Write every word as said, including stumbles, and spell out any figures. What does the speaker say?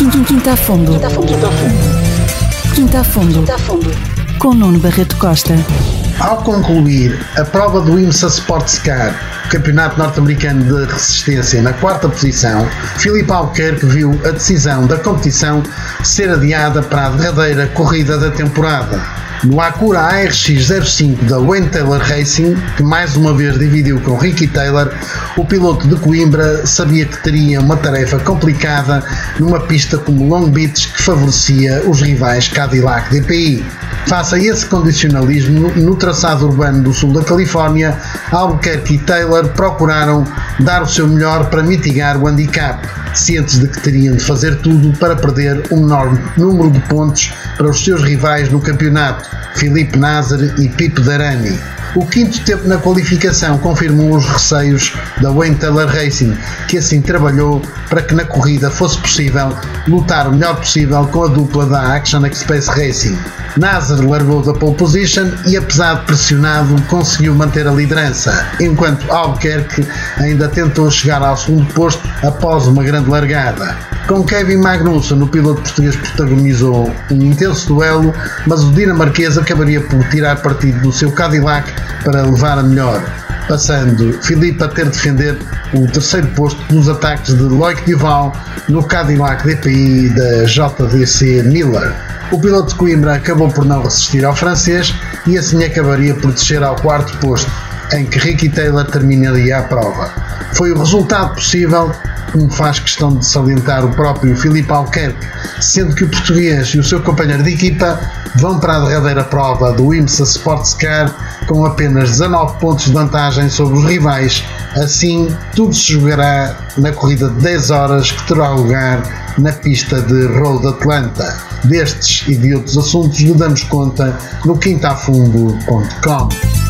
Quinta a Fundo. Quinta a Fundo. Quinta a Fundo. Quinta a Fundo. Com Nuno Barreto Costa. Ao concluir a prova do IMSA Sports Car, o Campeonato Norte-Americano de Resistência, na quarta posição, Filipe Albuquerque viu a decisão da competição ser adiada para a derradeira corrida da temporada. No Acura A R X zero cinco da Wayne Taylor Racing, que mais uma vez dividiu com Ricky Taylor, o piloto de Coimbra sabia que teria uma tarefa complicada numa pista como Long Beach, que favorecia os rivais Cadillac D P I. Face a esse condicionalismo, no traçado urbano do sul da Califórnia, Albuquerque e Taylor procuraram dar o seu melhor para mitigar o handicap, cientes de que teriam de fazer tudo para perder o menor número de pontos para os seus rivais no campeonato, Filipe Nasr e Pipo Derani. O quinto tempo na qualificação confirmou os receios da Wayne Taylor Racing, que assim trabalhou para que na corrida fosse possível lutar o melhor possível com a dupla da Action Express Racing. Nasr largou da pole position e, apesar de pressionado, conseguiu manter a liderança, enquanto Albuquerque ainda tentou chegar ao segundo posto após uma grande largada. Com Kevin Magnussen, o piloto português protagonizou um intenso duelo, mas o dinamarquês acabaria por tirar partido do seu Cadillac para levar a melhor, passando Filipe a ter de defender o terceiro posto nos ataques de Loic Duval no Cadillac D P I da J D C Miller. O piloto de Coimbra acabou por não resistir ao francês e assim acabaria por descer ao quarto posto, em que Ricky Taylor terminaria a prova. Foi o resultado possível, como faz questão de salientar o próprio Filipe Albuquerque, sendo que o português e o seu companheiro de equipa vão para a derradeira prova do IMSA Sports Car com apenas dezanove pontos de vantagem sobre os rivais. Assim, tudo se jogará na corrida de dez horas que terá lugar na pista de Road Atlanta. Destes e de outros assuntos lhe damos conta no quinta a fundo ponto com.